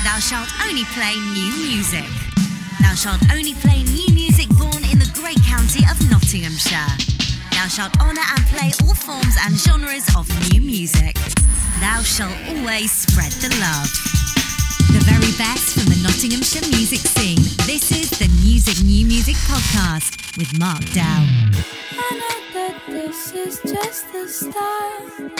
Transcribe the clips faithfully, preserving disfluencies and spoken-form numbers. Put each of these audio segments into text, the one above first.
Thou shalt only play new music. Thou shalt only play new music born in the great county of Nottinghamshire. Thou shalt honour and play all forms and genres of new music. Thou shalt always spread the love. The very best from the Nottinghamshire music scene. This is the Music New Music Podcast with Mark Dow. I know that this is just the start.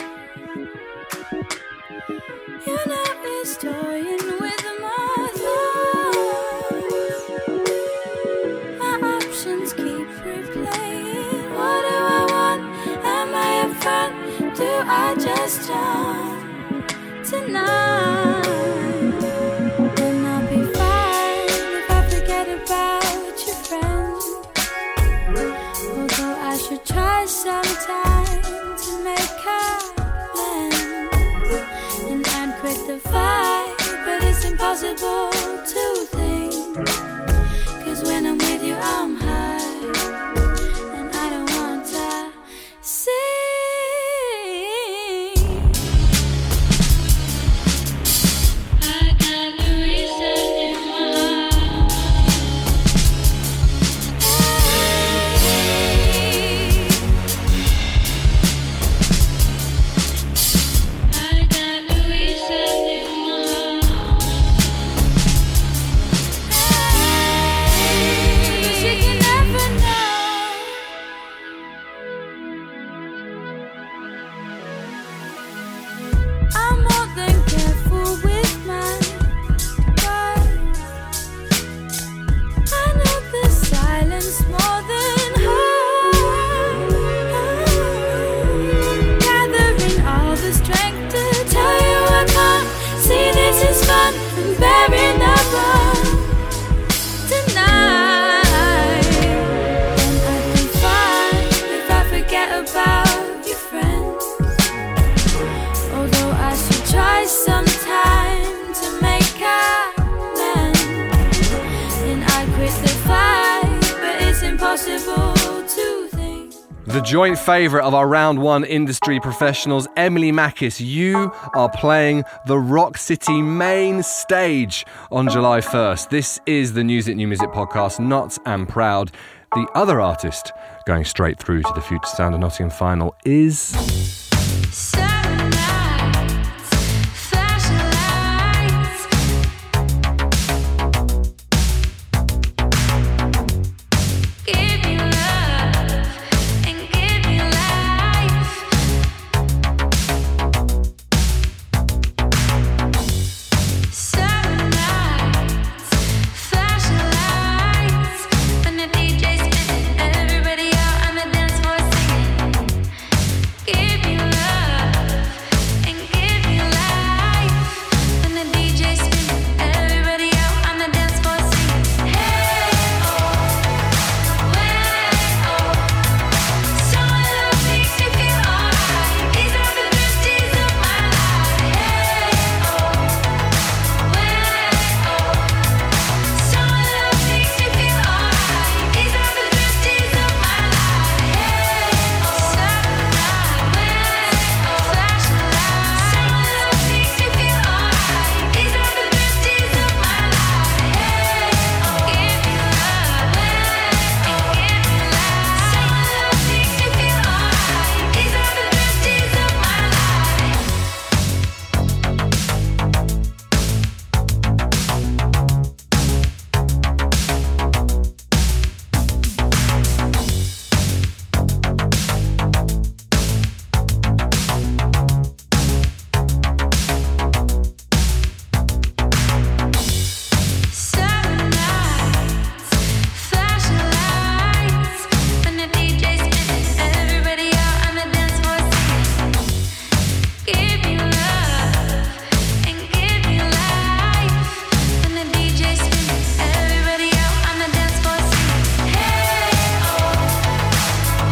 You know it's toying with my thoughts. My options keep replaying. What do I want? Am I a friend? Do I just jump tonight? Then I'll be fine if I forget about your friend. Although I should try sometime to make her blend. And I'd quit the fight, but it's impossible to think. Cause when I'm with you I'm high, and I don't want to see. I got the reason in my I got the reason in my but you can never know. I'm more than careful with my words. I know the silence more than hers. Gathering all the strength to tell you I can't see this is fun and burying the bone tonight. And I'd be fine if I forget about your friends. Although I should try sometime to make amends. And I quit the fight, but it's impossible to think. The joint favourite of our round one industry professionals, Emily Mackis, you are playing the Rock City main stage on July first. This is the Music New Music Podcast, Not and Proud. The other artist going straight through to the Future Sound of Nottingham final is... Seven nights, flashing lights. Give me love and give me life. Seven nights, flashing lights. When the D J's spinning, everybody out on the dance floor singing. Give me love and give me life. When the D J's spinning, everybody out on the dance floor singing. Hey oh, way oh. Some love makes me feel alright. These are the best days of my life. Hey oh, way oh. Some love makes me feel alright. These are the best days of my life. Hey oh, seven nights, way oh. Flashing lights. Some love makes me feel alright. These are the best days of my life. Hey oh, give me love, way and give me life. Some love makes me feel alright. These are the best days of my life. Seven nights, flashing lights. When the D J's spinning, everybody out on the dance floor singing. Give me love and give me life. When the D J's spinning, everybody out on the dance floor singing. Hey oh,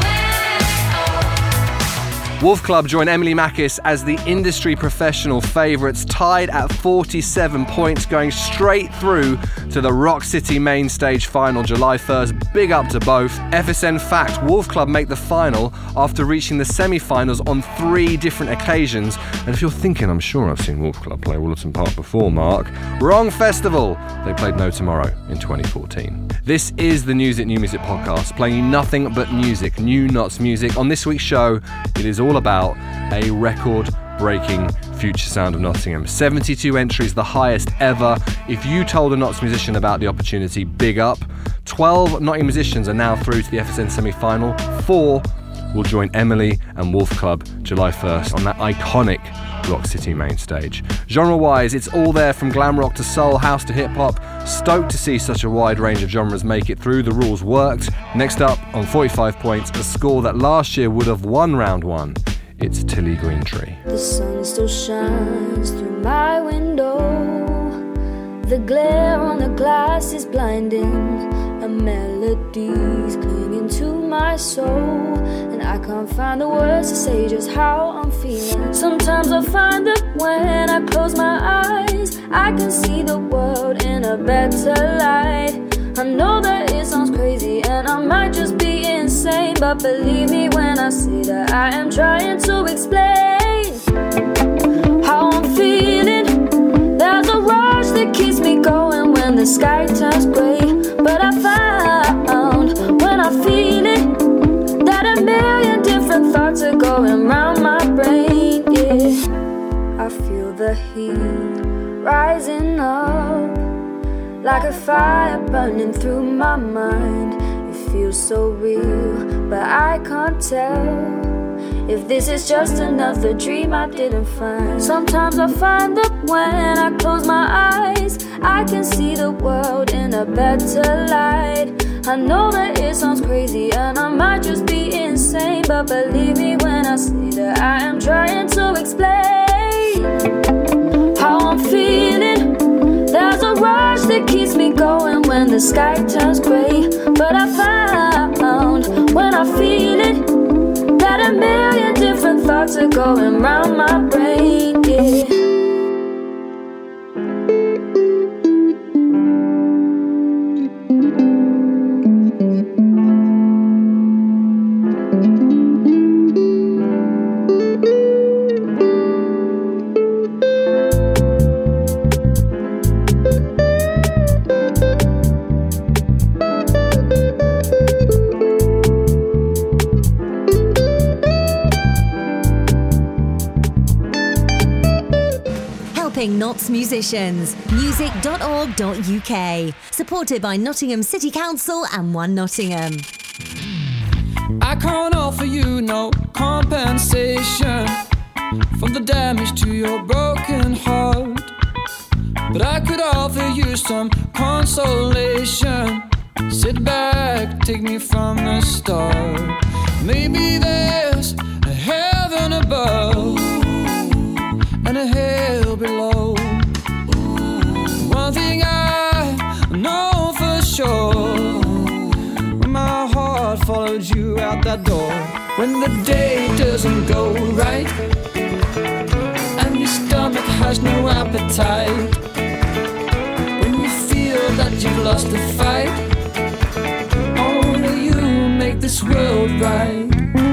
way oh. Wolf Club join Emily Mackis as the industry professional favourites, tied at forty-seven points, going straight through to the Rock City main stage final July first. Big up to both. F S N fact, Wolf Club make the final after reaching the semi-finals on three different occasions. And if you're thinking, I'm sure I've seen Wolf Club play Woollerton Park before, Mark, Wrong festival. They played No Tomorrow in twenty fourteen. This is the News It New Music podcast, playing you nothing but music, new Nots music. On this week's show, it is all about a record-breaking future sound of Nottingham. seventy-two entries, the highest ever. If you told a Nots musician about the opportunity, big up. twelve Nottingham musicians are now through to the F S N semi-final. Four will join Emily and Wolf Club July first on that iconic Rock City main stage. Genre-wise, it's all there from glam rock to soul, house to hip-hop. Stoked to see such a wide range of genres make it through. The rules worked. Next up, on forty-five points, a score that last year would have won round one. It's Tilly Greentree. The sun still shines through my window. The glare on the glass is blinding. A melody's clinging to my soul, and I can't find the words to say just how I'm feeling. Sometimes I find that when I close my eyes, I can see the world in a better light. I know that it sounds crazy and I might just be insane, but believe me when I say that I am trying to explain how I'm feeling. There's a rush that keeps me going when the sky turns grey, but I found when I feel it that a million different thoughts are going round my brain. Yeah, I feel the heat rising up like a fire burning through my mind. It feels so real, but I can't tell if this is just another dream I didn't find. Sometimes I find that when I close my eyes, I can see the world in a better light. I know that it sounds crazy and I might just be insane, but believe me when I say that I am trying to explain how I'm feeling. There's a rush that keeps me going when the sky turns grey, but I found when I feel it that a million different thoughts are going round my brain. Yeah. Nots musicians. music dot org dot U K. Supported by Nottingham City Council and One Nottingham. I can't offer you no compensation for the damage to your broken heart, but I could offer you some consolation. Sit back, take me from the start. Maybe there's a heaven above and a hell below. One thing I know for sure, when my heart followed you out that door, when the day doesn't go right and your stomach has no appetite, when you feel that you've lost the fight, only you make this world right.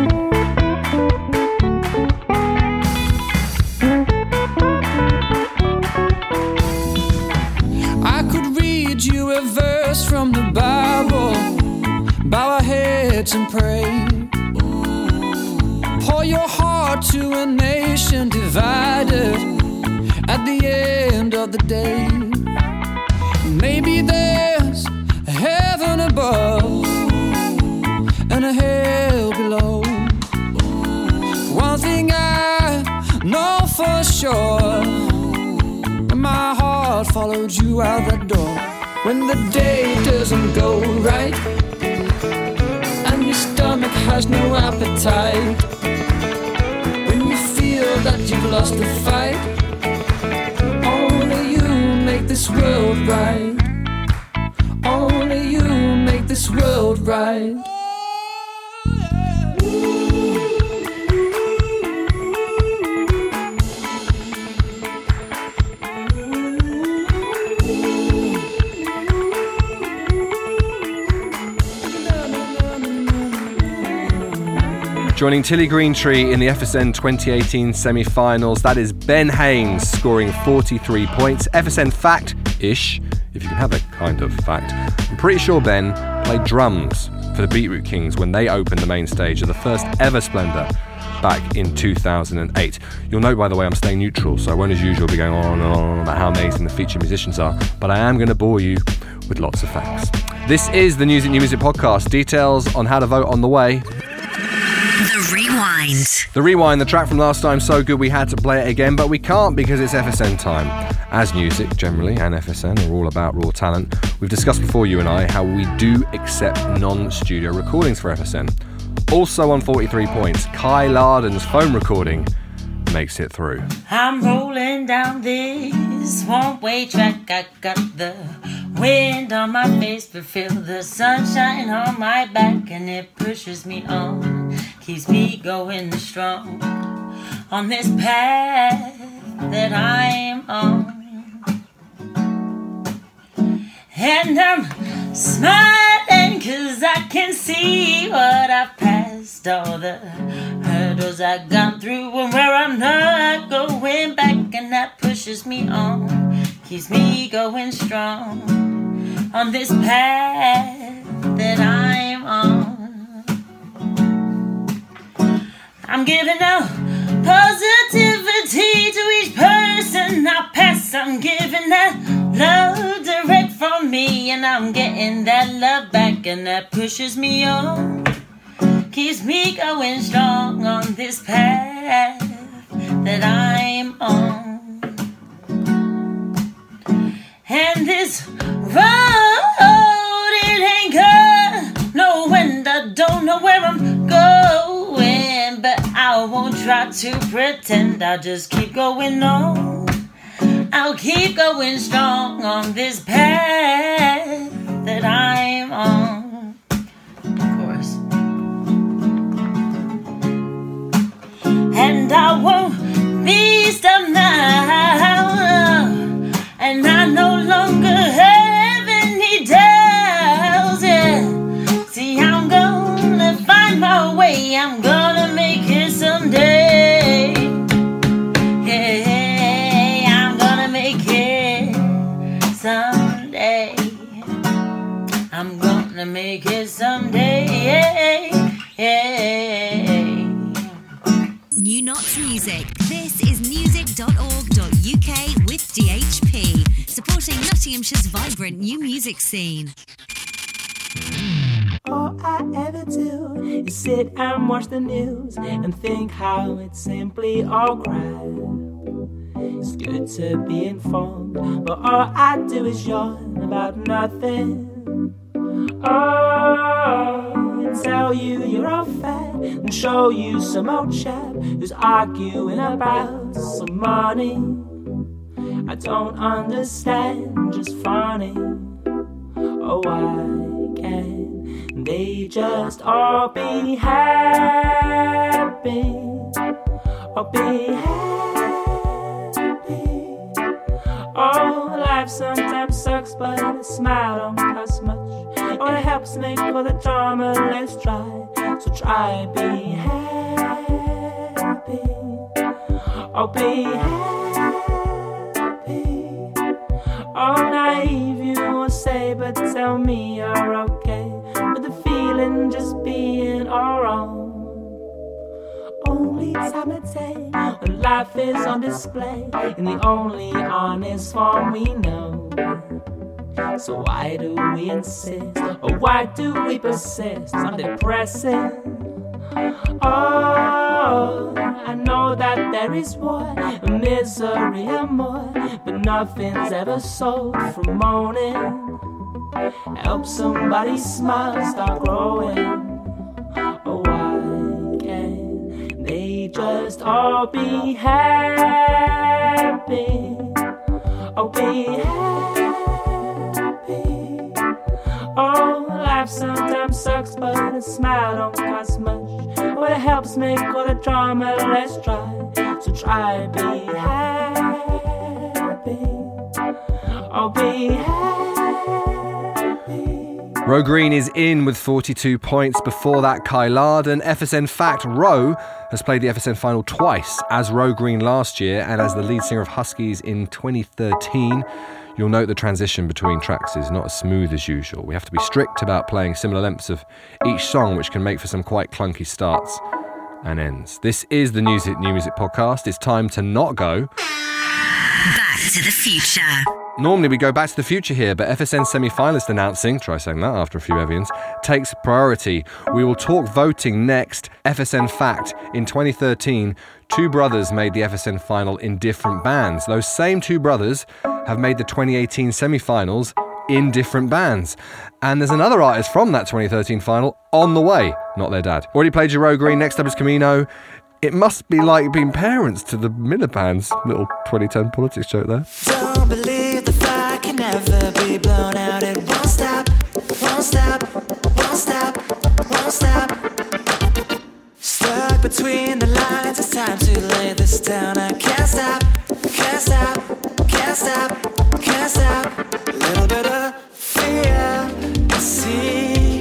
You a verse from the Bible, bow our heads and pray. Pour your heart to a nation divided at the end of the day. Maybe there's a heaven above and a hell below. One thing I know for sure, when my heart followed you out that door, when the day doesn't go right and your stomach has no appetite, when you feel that you've lost the fight, only you make this world right. Only you make this world right. Joining Tilly Greentree in the F S N twenty eighteen semi-finals, that is Ben Haynes scoring forty-three points. F S N fact-ish, if you can have a kind of fact. I'm pretty sure Ben played drums for the Beetroot Kings when they opened the main stage of the first ever Splendour back in two thousand eight. You'll note, by the way, I'm staying neutral, so I won't as usual be going on and on about how amazing the featured musicians are, but I am going to bore you with lots of facts. This is the News It New Music podcast. Details on how to vote on the way. The Rewind. The Rewind, the track from last time, so good we had to play it again, but we can't because it's F S N time. As music, generally, and F S N are all about raw talent, we've discussed before, you and I, how we do accept non-studio recordings for F S N. Also on forty-three points, Kai Larden's phone recording makes it through. I'm rolling down this one-way track. I got the wind on my face, but feel the sunshine on my back, and it pushes me on, keeps me going strong on this path that I'm on. And I'm smiling 'cause I can see what I've passed, all the hurdles I've gone through, and where I'm not going back, and that pushes me on, keeps me going strong on this path that I'm on. I'm giving out positivity to each person I pass. I'm giving that love direct from me, and I'm getting that love back, and that pushes me on, keeps me going strong on this path that I'm on. And this road, it ain't got no end. I don't know where I'm going, but I won't try to pretend. I'll just keep going on. I'll keep going strong on this path that I'm on. Of course. And I won't be stopped now. And I no longer have any doubts. Yeah. See, I'm gonna find my way. I'm gonna make it someday. Yeah, I'm gonna make it someday. I'm gonna make it someday. Yeah. New Knots Music. This is music dot org dot U K with D H P, supporting Nottinghamshire's vibrant new music scene. All I ever do is sit and watch the news and think how it's simply all crap. It's good to be informed, but all I do is yawn about nothing. Oh, tell you you're all fat and show you some old chap who's arguing about some money. I don't understand, just funny. Oh, why can't they just all be happy? Or be happy? Oh, life sometimes sucks, but a smile don't cost much. Oh, it helps make all the drama less dry. So try be happy. Oh, be happy. Oh, naive you won't say, but tell me you're okay with the feeling just being all wrong. Only time it takes when life is on display in the only honest form we know. So why do we insist, or why do we persist on depressing? Oh, I know that there is war, misery and more, but nothing's ever sold from moaning. Help somebody smile, start growing. Oh, why can't they just all be happy? Oh, be happy. Oh, life sometimes sucks, but a smile don't cost much. Oh, it helps make all the drama less dry. So try be happy. Oh, be happy. Ro Green is in with forty-two points. Before that, Kai Larden. F S N Fact, Ro has played the F S N final twice as Ro Green last year and as the lead singer of Huskies in twenty thirteen. You'll note the transition between tracks is not as smooth as usual. We have to be strict about playing similar lengths of each song, which can make for some quite clunky starts and ends. This is the Music New Music podcast. It's time to not go Back to the Future. Normally we go back to the future here, but F S N semi-finalist announcing, try saying that after a few Evians, takes priority. We will talk voting next. F S N Fact, in twenty thirteen, two brothers made the F S N final in different bands. Those same two brothers have made the twenty eighteen semi-finals in different bands. And there's another artist from that twenty thirteen final on the way, not their dad. Already played your Ro Green, next up is Camino. It must be like being parents to the Milliband's little twenty ten politics joke there. Don't believe the fire can never be blown out. It won't stop, won't stop, won't stop, won't stop. Stuck between the lines, it's time to lay this down. I can't stop, can't stop, can't stop, can't stop. A little bit of fear, I see,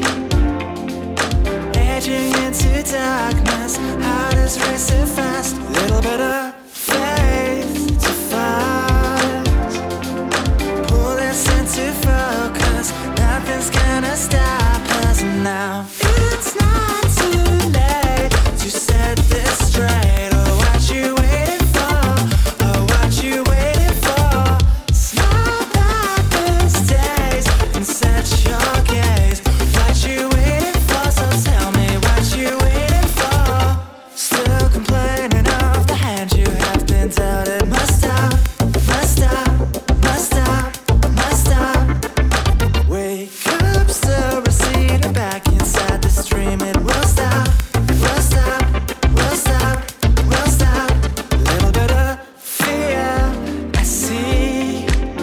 edging into darkness. Heart is racing fast. A little bit of faith to find. Pull this into focus. Nothing's gonna stop us now. It's not too late to set this straight. Oh, what you waiting for? Oh, what you waiting for? Smile back these days and set your gaze. What you waiting for? So tell me what you waiting for. Still complaining of the hand you have been dealt. It must stop, must stop, must stop, must stop. Wake up, still receding back inside the stream. It will stop, will stop, will stop, will stop. A little bit of fear, I see,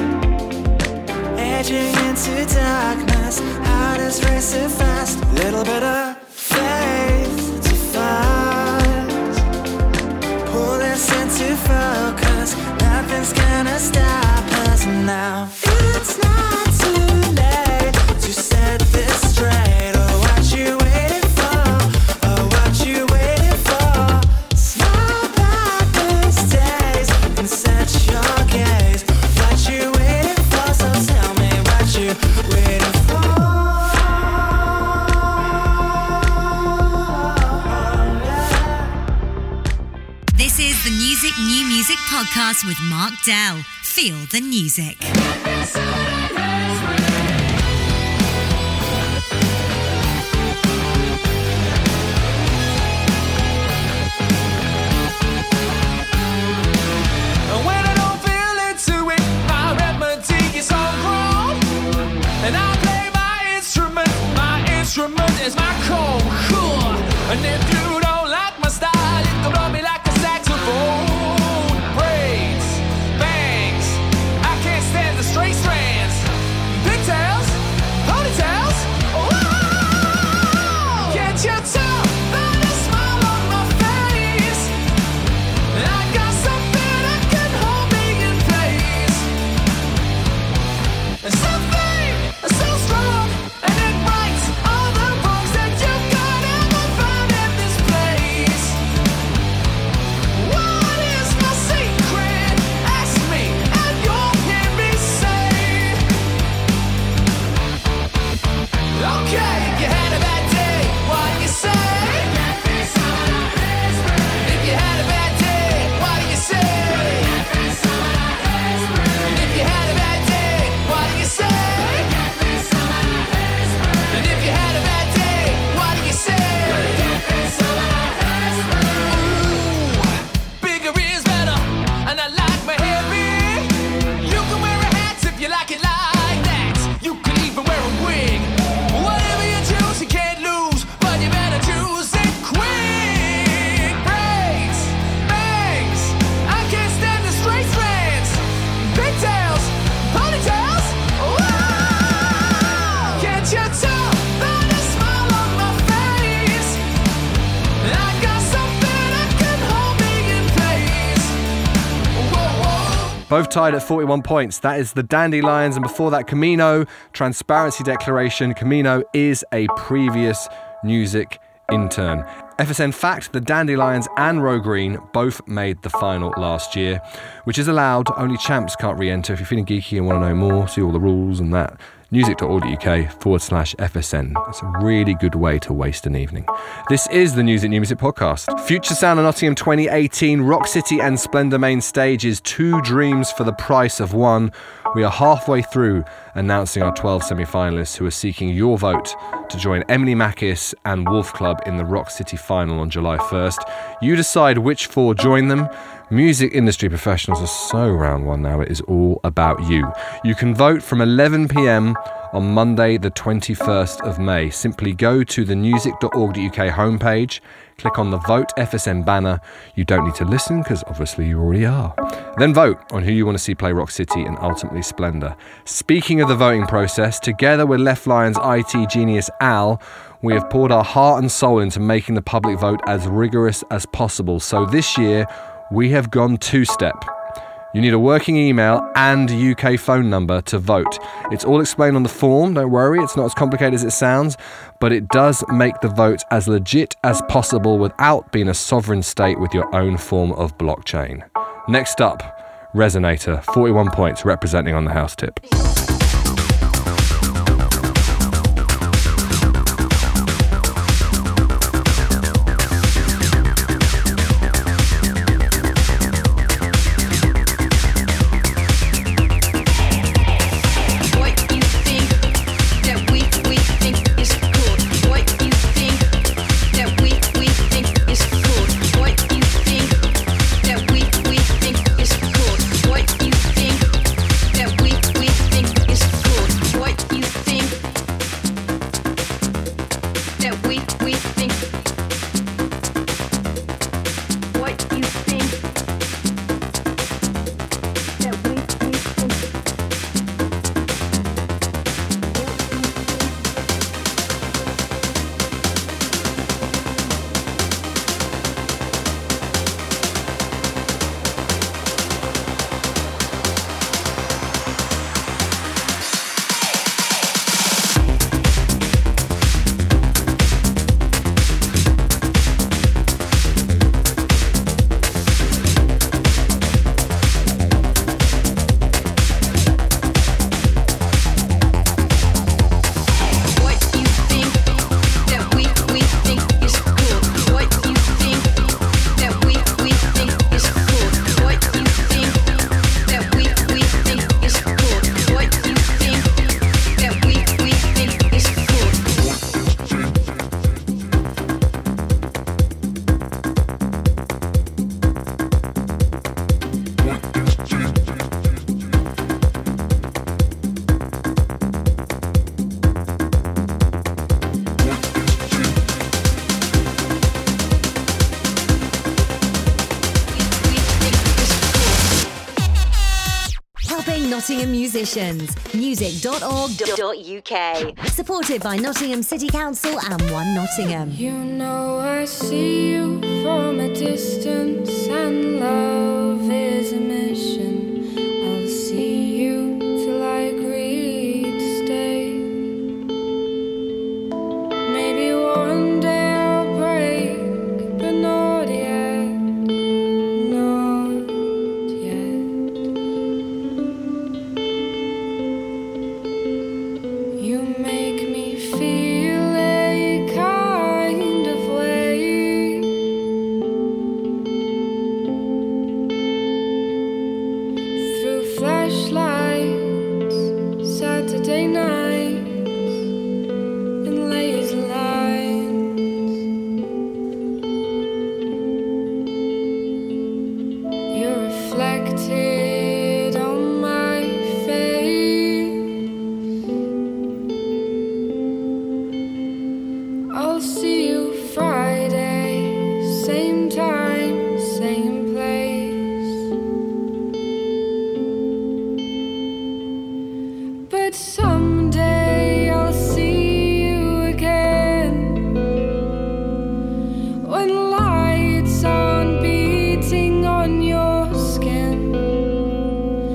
edging into darkness. Heart is racing fast. A little bit of faith to find. Pull this into focus. Nothing's gonna stop us now. It's not too late to set this straight. Oh, what you waiting for? Oh, what you waiting for? Smile back these days and set your gaze. What you waiting for? So tell me what you waiting for. This is the Music New Music podcast with Mark Dell. Feel the music. When I don't feel into it, my remedy is on ground. And I play my instrument, my instrument is my code. And if you don't like my style, you can blow me like a saxophone. Braids, bangs, I can't stand the straight strands. Pigtails, ponytails, whoa! Can't you tell by the smile on my face? I got something that can hold me in place. Something so strong and it brights all the Both tied at forty-one points. That is the Dandelions, and before that, Camino, Transparency Declaration. Camino is a previous music intern. F S N Fact, the Dandelions and Row Green both made the final last year, which is allowed. Only champs can't re-enter. If you're feeling geeky and want to know more, see all the rules and that, music.org.uk forward slash FSN. It's a really good way to waste an evening. This is the News at New Music podcast. Future Sound of Nottingham twenty eighteen, Rock City and Splendour main stage is two dreams for the price of one. We are halfway through announcing our twelve semi-finalists who are seeking your vote to join Emily Mackis and Wolf Club in the Rock City final on July first. You decide which four join them. Music industry professionals are so round one now, it is all about you. You can vote from eleven p.m. on Monday the twenty-first of May. Simply go to the music dot org dot U K homepage, click on the Vote F S N banner. You don't need to listen because obviously you already are. Then vote on who you want to see play Rock City and ultimately Splendour. Speaking of the voting process, together with Left Lion's I T genius Al, we have poured our heart and soul into making the public vote as rigorous as possible. So this year, we have gone two-step. You need a working email and U K phone number to vote. It's all explained on the form, don't worry, it's not as complicated as it sounds, but it does make the vote as legit as possible without being a sovereign state with your own form of blockchain. Next up, Resonator, forty-one points representing on the house tip. Nottingham musicians. music dot org dot U K. Supported by Nottingham City Council and One Nottingham. You know I see you from a distance, and love is a mission. I'll see you till I agree to stay. Maybe one day I'll break, but not yet, not yet. You make me feel a kind of way. Through flashlights, Saturday nights, and laser lines. You're reflected on my face. I'll see you Friday, same time, same place. But someday I'll see you again, when lights aren't beating on your skin,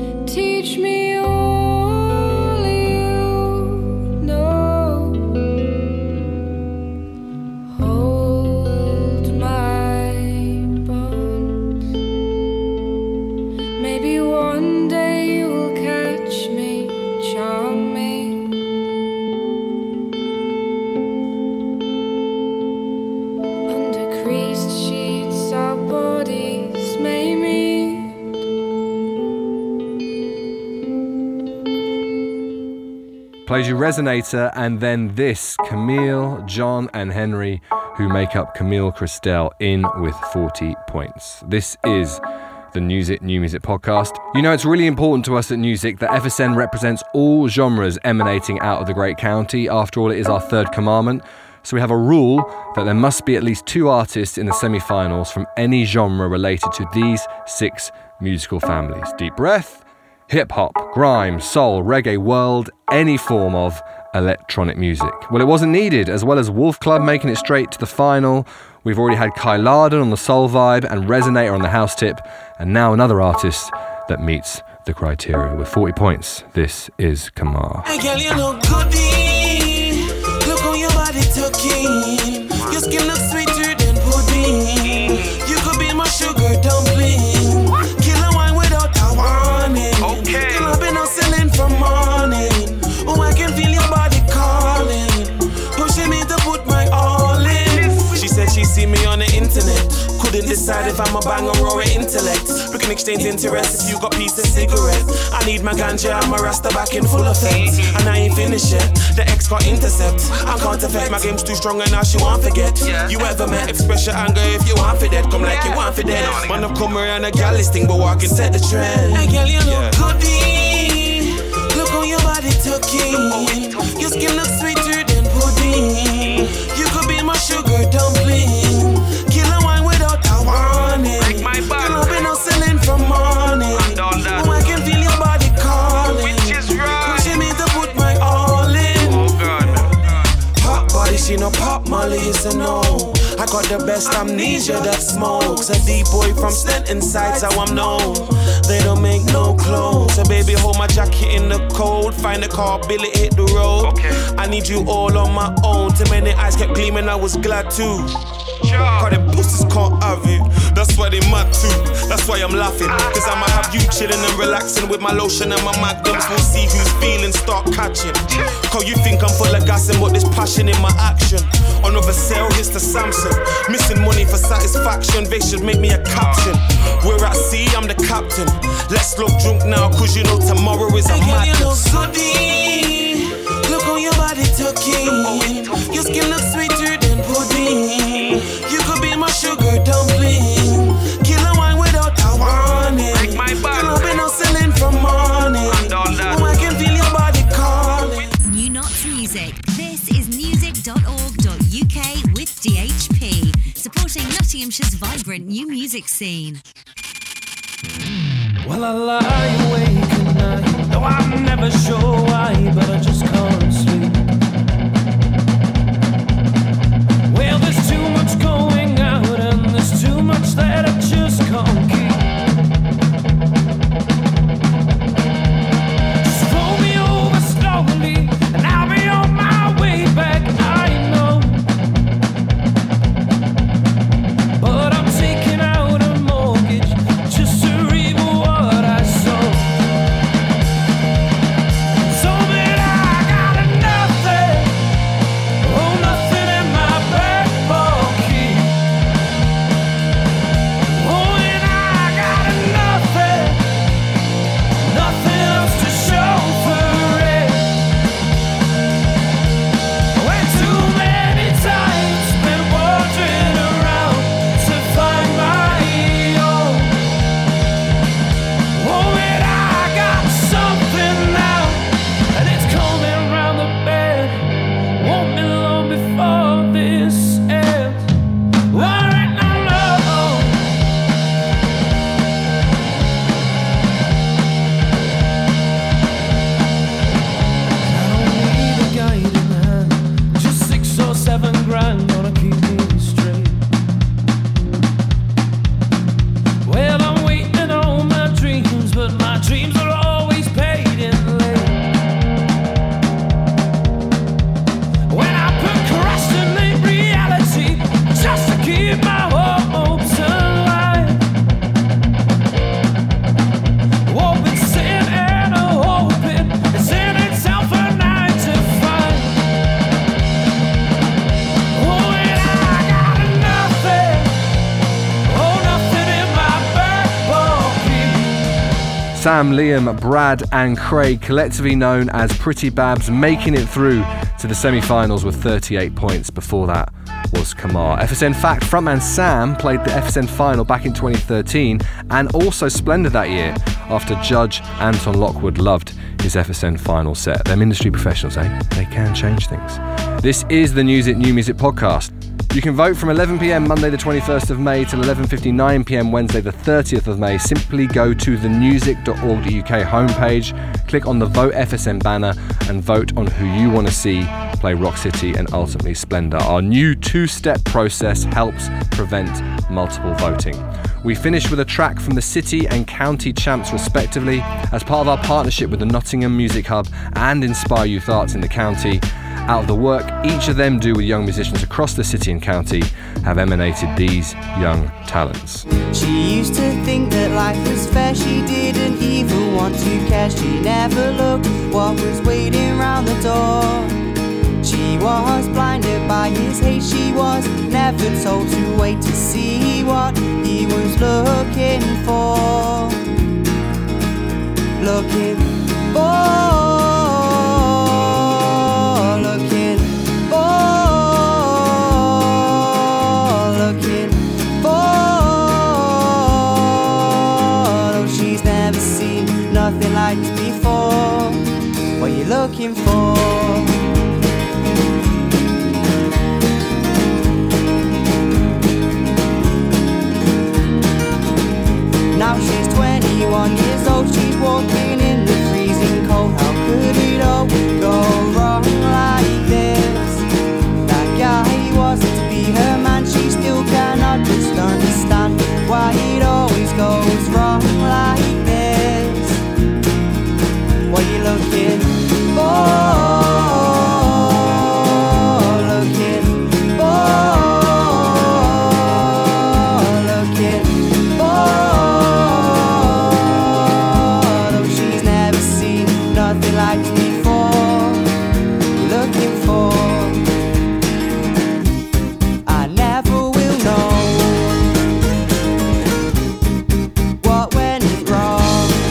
plays you Resonator, and then this, Camille, John and Henry, who make up Camille Christelle, in with forty points. This is the Music New Music podcast. You know, it's really important to us at Music that F S N represents all genres emanating out of the Great County. After all, it is our third commandment. So we have a rule that there must be at least two artists in the semi-finals from any genre related to these six musical families. Deep breath. Hip-hop, grime, soul, reggae, world, any form of electronic music. Well, it wasn't needed. As well as Wolf Club making it straight to the final, we've already had Kai Laden on the soul vibe and Resonator on the house tip, and now another artist that meets the criteria with forty points. This is Kamar. Hey girl, you look goodie. Look how your body talking. Your skin looks sweeter than pudding. You could be my sugar dumpling. Killer wine without a warning. Okay. Girl, I've been hustling from morning. Oh, I can feel your body calling, pushing me to put my all in. She said she see me on the internet. Couldn't decide if I'm a banger or an intellect. We can exchange interest if you got piece of cigarette. I need my ganja and my rasta back in full effect. And I ain't finished yet. The ex got intercept. I can't affect. My game's too strong and now she won't forget. You ever met? Express your anger if you want for that. Come like you want for that. Man, I've come around a gal this thing, but walk and set the trend. Hey girl, you look goodie. Look how your body talking. Your skin looks sweeter than pudding. You could be my sugar dumpling. Killer wine without a warning. Like my body. Girl, I've been hustling from morning. Oh, I can feel your body calling. Which is right. Pushing me to put my all in. Oh God. Hot body, she no pop Molly is a no. I got the best amnesia that smokes. A deep boy from Stanton sides, how I'm known. They don't make no clothes. So baby, hold my jacket in the cold. Find a car, Billy hit the road. Okay. I need you all on my own. Too many eyes kept gleaming, I was glad too. Cause them pussies can't have it. That's why they mad too. That's why I'm laughing. Cause I'ma have you chilling and relaxing with my lotion and my magnums. We'll see who's feeling, start catching. Cause you think I'm full of gassing, but there's passion in my action. Another sale, here's to Samson. Missing money for satisfaction, they should make me a caption. We're at sea, I'm the captain. Let's look drunk now, cause you know tomorrow is a hey, madness. Girl, you look goodie. Look how your body talking. Your skin looks sweeter than pudding. You could be my sugar dumpling. Killer wine without a warning. Like my body. Girl, I've been hustling from morning. Oh, I can feel your body calling. New Knots Music. This is music dot org dot U K with D H P, supporting Nottinghamshire's vibrant new music scene. Well, I lie awake at night. No, I'm never sure why, but I just can't sleep. Well, there's too much going out, and there's too much that I just can't keep. Just roll me over slowly, and I'll be on my way back. I know, but I'm taking out a mortgage just to reap what I sow. So that I gotta Sam, Liam, Brad and Craig, collectively known as Pretty Babs, making it through to the semi-finals with thirty-eight points. Before that was Kamar. F S N Fact frontman Sam played the F S N final back in twenty thirteen and also Splendid that year after judge Anton Lockwood loved his F S N final set. Them industry professionals, eh? They can change things. This is the News It New Music podcast. You can vote from eleven p.m. Monday the twenty-first of May till eleven fifty-nine p.m. Wednesday the thirtieth of May. Simply go to the music dot org dot U K homepage, click on the Vote F S N banner and vote on who you want to see play Rock City and ultimately Splendour. Our new two-step process helps prevent multiple voting. We finish with a track from the City and County Champs respectively as part of our partnership with the Nottingham Music Hub and Inspire Youth Arts in the county. Out of the work each of them do with young musicians across the city and county have emanated these young talents. She used to think that life was fair, she didn't even want to care. She never looked what was waiting round the door. She was blinded by his hate, she was never told to wait to see what he was looking for. Looking for nothing like this before. What you looking for? Now she's twenty-one years old. She's walking in the freezing cold. How could it all go wrong like this? That guy wasn't to be her man. She still cannot just understand why it always goes wrong like this. What you looking for? Looking for? Looking for? Oh, she's never seen nothing like this before. Looking for? I never will know what went wrong.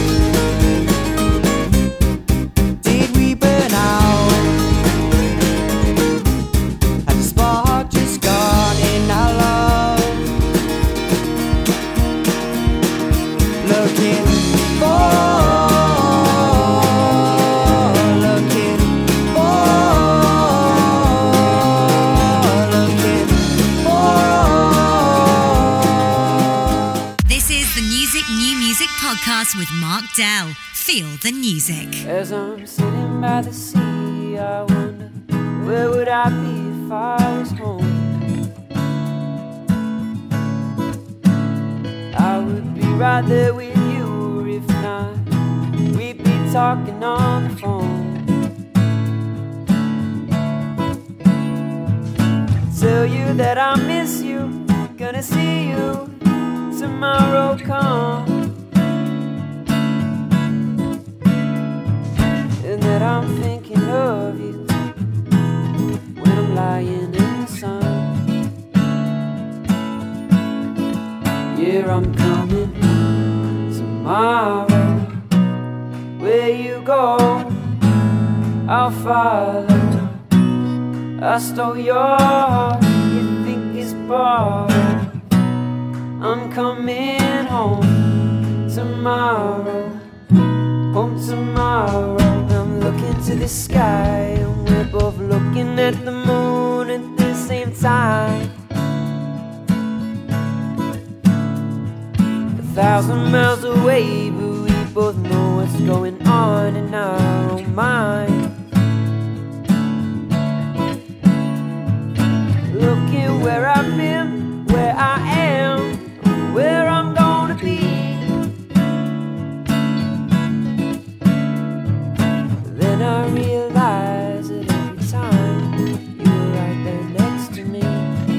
With Mark Dell. Feel the music. As I'm sitting by the sea, I wonder where would I be if I was home. I would be right there with you, or if not, we'd be talking on the phone. Tell you that I miss you, gonna see you tomorrow come. And that I'm thinking of you when I'm lying in the sun. Yeah, I'm coming tomorrow. Where you go, I'll follow. I stole your heart, you think it's borrowed. I'm coming home tomorrow. Home tomorrow. I'm looking to the sky and we're both looking at the moon at the same time. A thousand miles away, but we both know what's going on in our own minds. Looking where I've been, where I am, where I'm gonna be. Then I realized that every time you were right there next to me.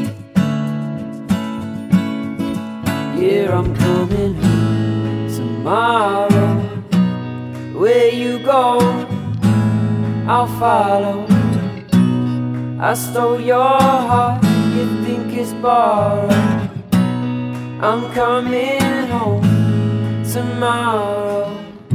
Yeah, I'm coming tomorrow. Where you go, I'll follow. I stole your heart, you think it's borrowed. I'm coming home tomorrow.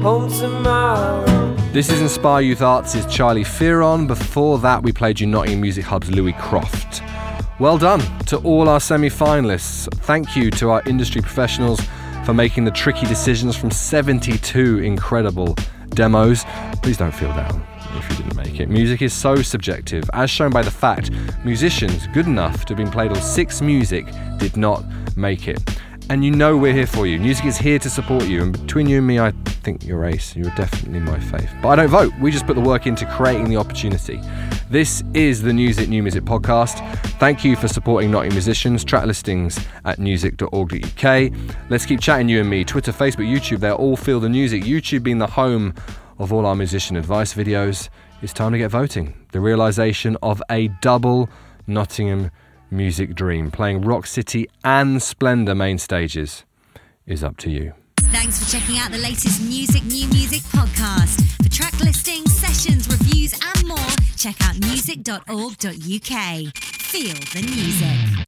home tomorrow. This is Inspire Youth Arts' Charlie Fearon. Before that, we played you Nottingham Music Hub's Louis Croft. Well done to all our semi-finalists. Thank you to our industry professionals for making the tricky decisions from seventy-two incredible demos. Please don't feel down if you didn't make it. Music is so subjective, as shown by the fact musicians good enough to have been played on Six Music did not make it. And you know we're here for you. Music is here to support you, and between you and me, I think you're ace. You're definitely my fave. But I don't vote. We just put the work into creating the opportunity. This is the Music New Music podcast. Thank you for supporting Nottingham musicians. Track listings at music dot org dot U K. Let's keep chatting, you and me. Twitter, Facebook, YouTube, they all feel the music. YouTube being the home of all our musician advice videos. It's time to get voting. The realisation of a double Nottingham music dream, playing Rock City and Splendour main stages, is up to you. Thanks for checking out the latest Music New Music podcast. For track listings, sessions, reviews and more, check out music dot org dot U K. Feel the music.